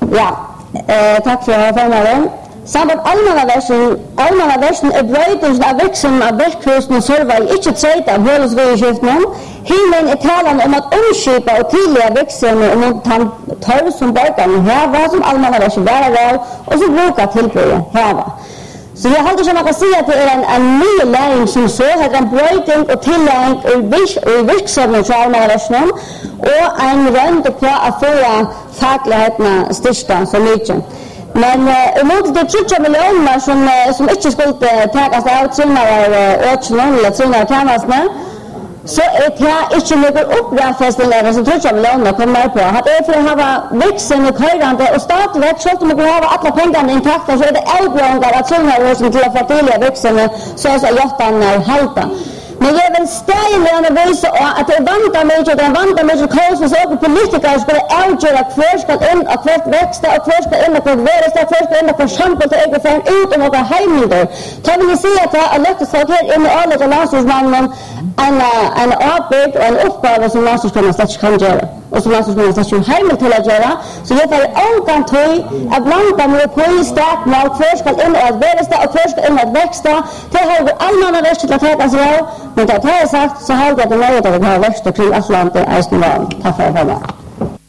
Ja, tack för att jag Samband allmänna versen brøytingen av virksomheten av verkhusen og server ikke treit av høresvedskiften. Himmelen talan om at omskipa og tidligere virksomheten om den tørv som borgerne heva, som allmänna versen være vel, og så bruker tilbøye heva. Så jeg har ikke noe å si at det en ny læring som så, at en brøyting og tillæring i virksomheten til allmänna versen, og en rønd på å få faglighetene styrsta så mye. Men mot de 30 millioner som ikke skulle takas av trinnere åtsjonen eller trinnere tjenestene, så det ikke noen opprafestninger som 30 millioner kommer på. At det for å ha virksomhet køyrende og stadigvæk, selv om vi kan ha alle pengene intakte, så det avgjørende av trinnere som til å få tidligere virksomhet, så er hjertene halta. Men jeg vil stadig vise at det vandrer mye kaos hvis også politikere skulle avgjøre hver skal inn og hvert vekst og hver skal inn og hvert verest og hver skal inn og hvert samfunn til egen ferien ut og noen heimilder. Da vil jeg si at jeg har løftet seg her inn i alle til landstingsmannen en avbyrd og en oppgave som landstingsmannen slett ikke kan gjøre. Og som landstingsmannen slett ikke heimel til å gjøre. Så jeg får ångan tøy at blanda med på i stakene og hver skal inn og hvert verest og hver skal inn og hvert vekst. Det har vi allmänna verset til å ta seg av. Men det har jeg sagt, så har jeg det nøye til å ha verset kring Atlantet, Eisenvalen. Takk for å komme.